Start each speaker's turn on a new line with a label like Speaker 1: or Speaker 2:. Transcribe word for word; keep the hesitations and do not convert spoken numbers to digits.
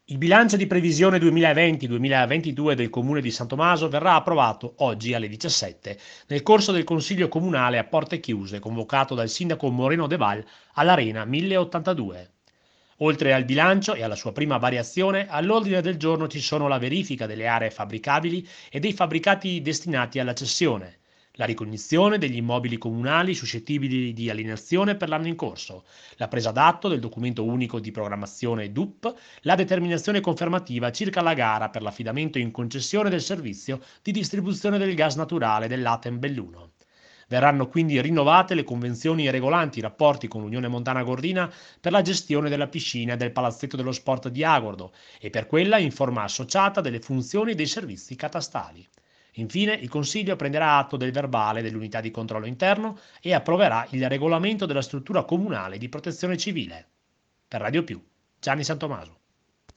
Speaker 1: Il bilancio di previsione duemilaventi-duemilaventidue del Comune di San Tommaso verrà approvato oggi alle diciassette nel corso del Consiglio Comunale a porte chiuse convocato dal sindaco Moreno De Val all'Arena mille ottantadue. Oltre al bilancio e alla sua prima variazione, all'ordine del giorno ci sono la verifica delle aree fabbricabili e dei fabbricati destinati alla cessione, la ricognizione degli immobili comunali suscettibili di alienazione per l'anno in corso, la presa d'atto del documento unico di programmazione D U P, la determinazione confermativa circa la gara per l'affidamento in concessione del servizio di distribuzione del gas naturale dell'Atem Belluno. Verranno quindi rinnovate le convenzioni regolanti i rapporti con l'Unione Montana Gordina per la gestione della piscina e del palazzetto dello sport di Agordo e per quella in forma associata delle funzioni e dei servizi catastali. Infine, il Consiglio prenderà atto del verbale dell'unità di controllo interno e approverà il regolamento della struttura comunale di protezione civile. Per Radio Più, Gianni Santomaso.